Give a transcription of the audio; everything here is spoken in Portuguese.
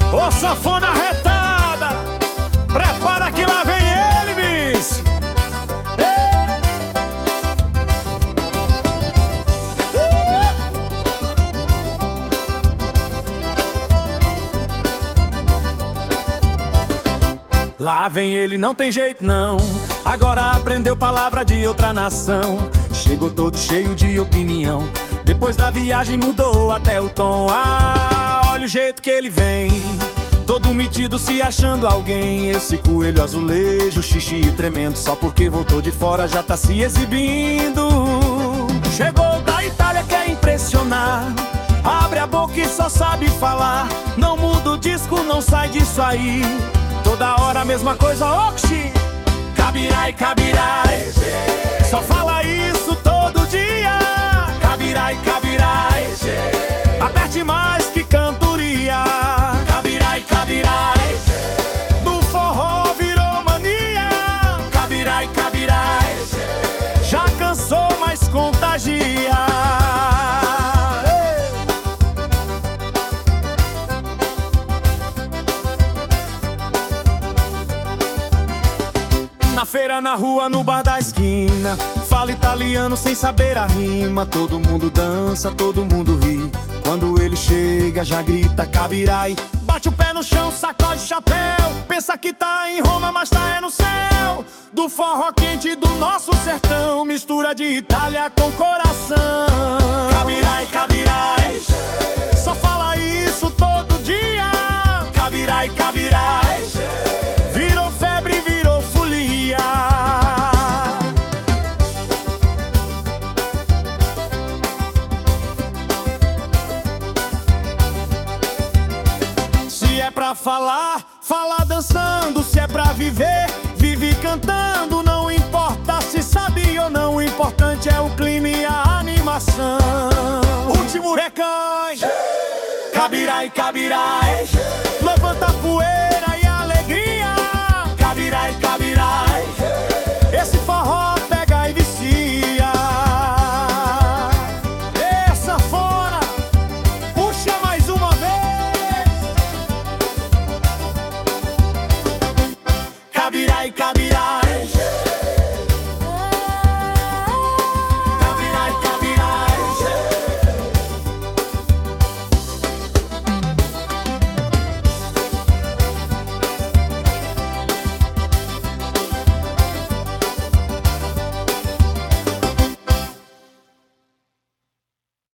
Ô sanfona arretada, prepara que lá vem ele, bicho. Lá vem ele, não tem jeito não. Agora aprendeu palavra de outra nação. Chegou todo cheio de opinião. Depois da viagem mudou até o tom. Ah, olha o jeito que ele vem, todo metido se achando alguém. Esse coelho azulejo, xixi tremendo. Só porque voltou de fora já tá se exibindo. Chegou da Itália, quer impressionar. Abre a boca e só sabe falar. Não muda o disco, não sai disso aí. Toda hora a mesma coisa, oxi. Cabirai, cabirai, só fala isso todo dia. Cabirai, cabirai, aperte mais que cantoria. Cabirai, cabirai, do forró virou mania. Cabirai, cabirai, já cansou, mas contagia. Na feira, na rua, no bar da esquina, fala italiano sem saber a rima. Todo mundo dança, todo mundo ri. Quando ele chega já grita cabirai. Bate o pé no chão, sacode chapéu. Pensa que tá em Roma, mas tá é no céu. Do forró quente do nosso sertão, mistura de Itália com coração. Cabirai, cabirai, só fala isso todo dia. Cabirai, cabirai, virou febre, virou folia. Se é pra falar, fala dançando. Se é pra viver, vive cantando. Não importa se sabe ou não, o importante é o clima e a animação. Último recãe, cabirai, cabirai, levanta a poeira.